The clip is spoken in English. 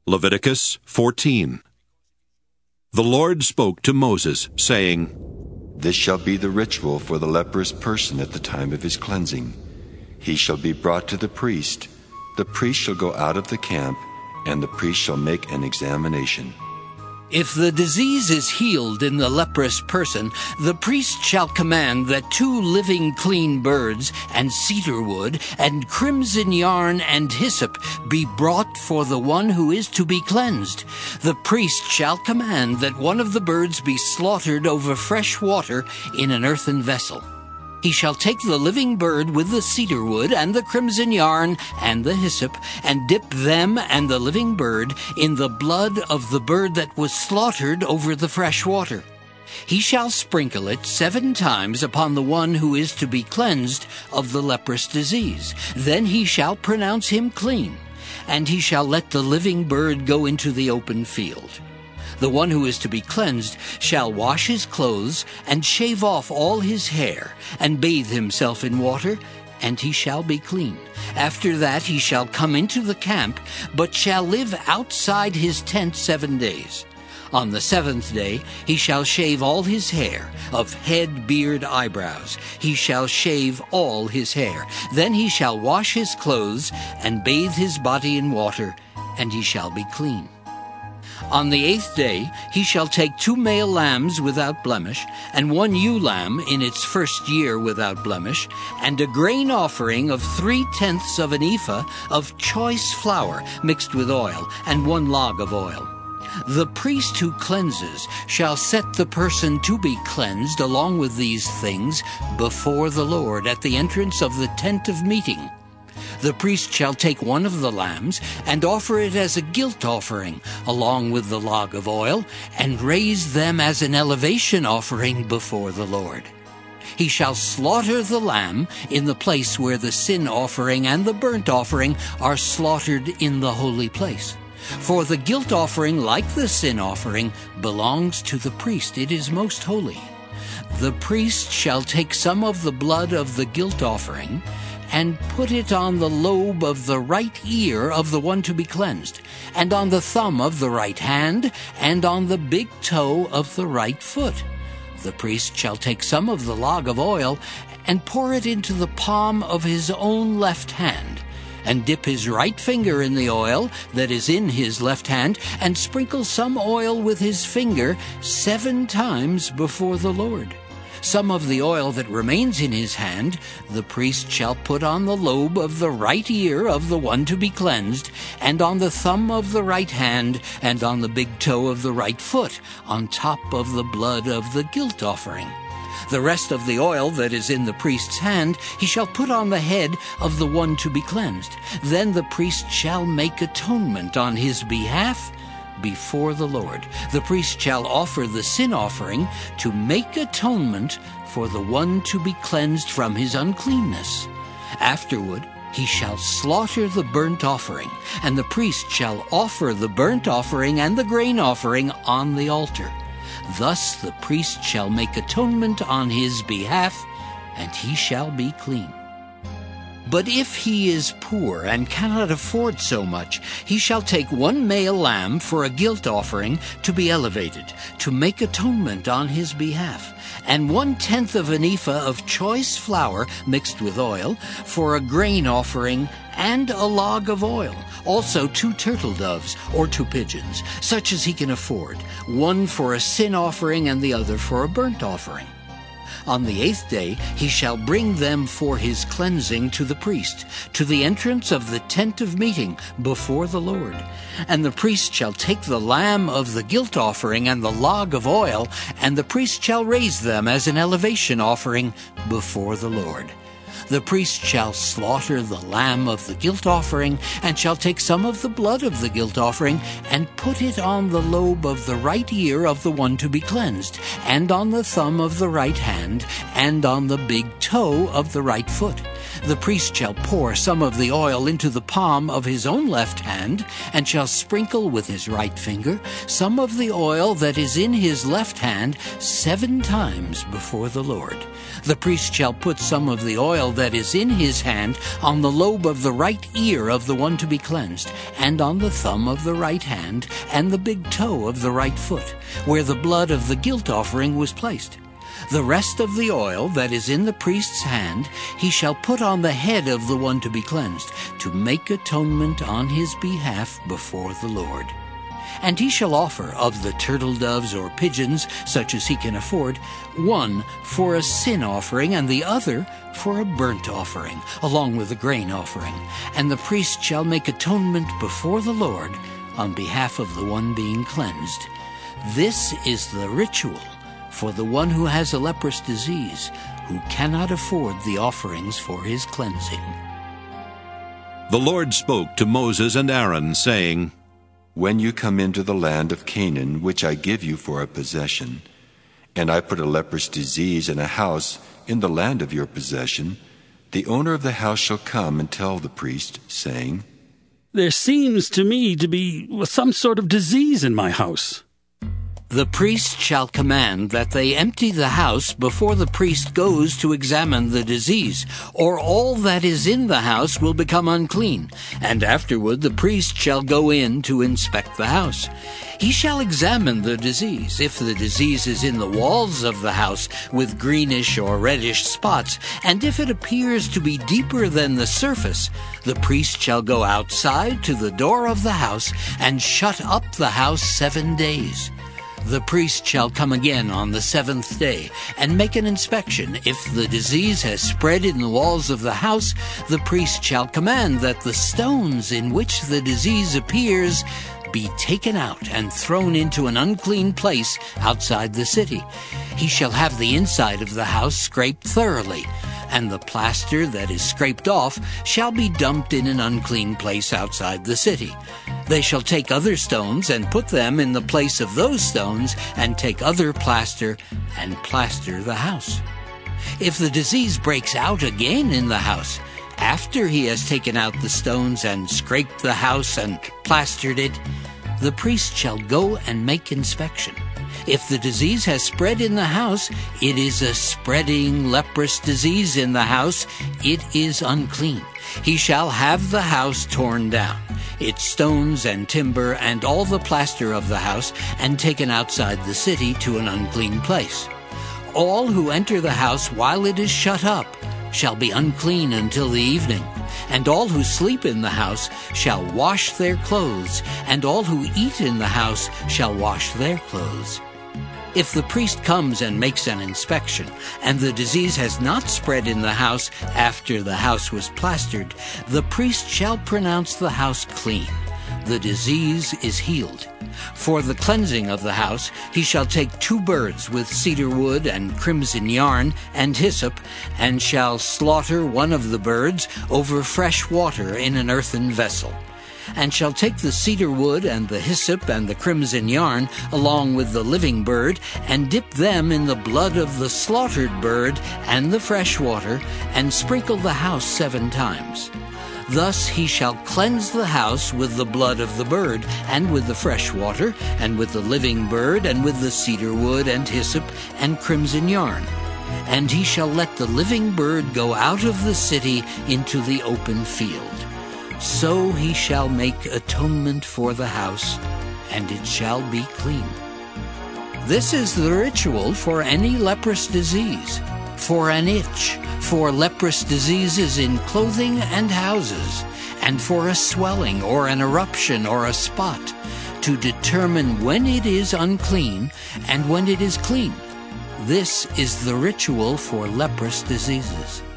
Leviticus 14. The Lord spoke to Moses, saying, This shall be the ritual for the leprous person at the time of his cleansing. He shall be brought to the priest. The priest shall go out of the camp, and the priest shall make an examination. If the disease is healed in the leprous person, the priest shall command that 2 living clean birds and cedar wood and crimson yarn and hyssop be brought for the one who is to be cleansed. The priest shall command that one of the birds be slaughtered over fresh water in an earthen vessel. He shall take the living bird with the cedar wood and the crimson yarn and the hyssop, and dip them and the living bird in the blood of the bird that was slaughtered over the fresh water. He shall sprinkle it 7 times upon the one who is to be cleansed of the leprous disease. Then he shall pronounce him clean, and he shall let the living bird go into the open field. The one who is to be cleansed shall wash his clothes and shave off all his hair and bathe himself in water, and he shall be clean. After that he shall come into the camp, but shall live outside his tent 7 days. On the 7th day he shall shave all his hair, of head, beard, eyebrows. He shall shave all his hair. Then he shall wash his clothes and bathe his body in water, and he shall be clean. On the 8th day he shall take 2 male lambs without blemish, and 1 ewe lamb in its first year without blemish, and a grain offering of 3/10 of an ephah of choice flour mixed with oil, and 1 log of oil. The priest who cleanses shall set the person to be cleansed along with these things before the Lord at the entrance of the tent of meeting. The priest shall take 1 of the lambs and offer it as a guilt offering, along with the log of oil, and raise them as an elevation offering before the Lord. He shall slaughter the lamb in the place where the sin offering and the burnt offering are slaughtered in the holy place. For the guilt offering, like the sin offering, belongs to the priest. It is most holy. The priest shall take some of the blood of the guilt offering and put it on the lobe of the right ear of the one to be cleansed, and on the thumb of the right hand, and on the big toe of the right foot. The priest shall take some of the log of oil and pour it into the palm of his own left hand, and dip his right finger in the oil that is in his left hand, and sprinkle some oil with his finger 7 times before the Lord. Some of the oil that remains in his hand the priest shall put on the lobe of the right ear of the one to be cleansed, and on the thumb of the right hand, and on the big toe of the right foot, on top of the blood of the guilt offering. The rest of the oil that is in the priest's hand he shall put on the head of the one to be cleansed. Then the priest shall make atonement on his behalf before the Lord. The priest shall offer the sin offering to make atonement for the one to be cleansed from his uncleanness. Afterward he shall slaughter the burnt offering, and the priest shall offer the burnt offering and the grain offering on the altar. Thus the priest shall make atonement on his behalf, and he shall be clean. But if he is poor and cannot afford so much, he shall take 1 male lamb for a guilt offering to be elevated, to make atonement on his behalf, and 1/10 of an ephah of choice flour mixed with oil for a grain offering, and a log of oil. Also 2 turtle doves or 2 pigeons, such as he can afford, 1 for a sin offering and the other for a burnt offering. On the 8th day he shall bring them for his cleansing to the priest, to the entrance of the tent of meeting before the Lord. And the priest shall take the lamb of the guilt offering and the log of oil, and the priest shall raise them as an elevation offering before the Lord. The priest shall slaughter the lamb of the guilt offering, and shall take some of the blood of the guilt offering, and put it on the lobe of the right ear of the one to be cleansed, and on the thumb of the right hand, and on the big toe of the right foot. The priest shall pour some of the oil into the palm of his own left hand, and shall sprinkle with his right finger some of the oil that is in his left hand 7 times before the Lord. The priest shall put some of the oil that is in his hand on the lobe of the right ear of the one to be cleansed, and on the thumb of the right hand, and the big toe of the right foot, where the blood of the guilt offering was placed. The rest of the oil that is in the priest's hand he shall put on the head of the one to be cleansed, to make atonement on his behalf before the Lord. And he shall offer of the turtle doves or pigeons, such as he can afford, one for a sin offering, and the other for a burnt offering, along with the grain offering. And the priest shall make atonement before the Lord on behalf of the one being cleansed. This is the ritual for the one who has a leprous disease, who cannot afford the offerings for his cleansing. The Lord spoke to Moses and Aaron, saying, When you come into the land of Canaan, which I give you for a possession, and I put a leprous disease in a house in the land of your possession, the owner of the house shall come and tell the priest, saying, There seems to me to be some sort of disease in my house. The priest shall command that they empty the house before the priest goes to examine the disease, or all that is in the house will become unclean, and afterward the priest shall go in to inspect the house. He shall examine the disease. If the disease is in the walls of the house with greenish or reddish spots, and if it appears to be deeper than the surface, the priest shall go outside to the door of the house and shut up the house 7 days. The priest shall come again on the 7th day and make an inspection. If the disease has spread in the walls of the house, the priest shall command that the stones in which the disease appears be taken out and thrown into an unclean place outside the city. He shall have the inside of the house scraped thoroughly, and the plaster that is scraped off shall be dumped in an unclean place outside the city. They shall take other stones and put them in the place of those stones, and take other plaster and plaster the house. If the disease breaks out again in the house, after he has taken out the stones and scraped the house and plastered it, the priest shall go and make inspection. If the disease has spread in the house, it is a spreading leprous disease in the house, it is unclean. He shall have the house torn down, its stones and timber and all the plaster of the house, and taken outside the city to an unclean place. All who enter the house while it is shut up shall be unclean until the evening, and all who sleep in the house shall wash their clothes, and all who eat in the house shall wash their clothes. If the priest comes and makes an inspection, and the disease has not spread in the house after the house was plastered, the priest shall pronounce the house clean. The disease is healed. For the cleansing of the house, he shall take 2 birds with cedar wood and crimson yarn and hyssop, and shall slaughter one of the birds over fresh water in an earthen vessel, and shall take the cedar wood and the hyssop and the crimson yarn along with the living bird, and dip them in the blood of the slaughtered bird and the fresh water, and sprinkle the house 7 times. Thus he shall cleanse the house with the blood of the bird, and with the fresh water, and with the living bird, and with the cedar wood and hyssop and crimson yarn. And he shall let the living bird go out of the city into the open field. So he shall make atonement for the house, and it shall be clean. This is the ritual for any leprous disease, for an itch, for leprous diseases in clothing and houses, and for a swelling or an eruption or a spot, to determine when it is unclean and when it is clean. This is the ritual for leprous diseases.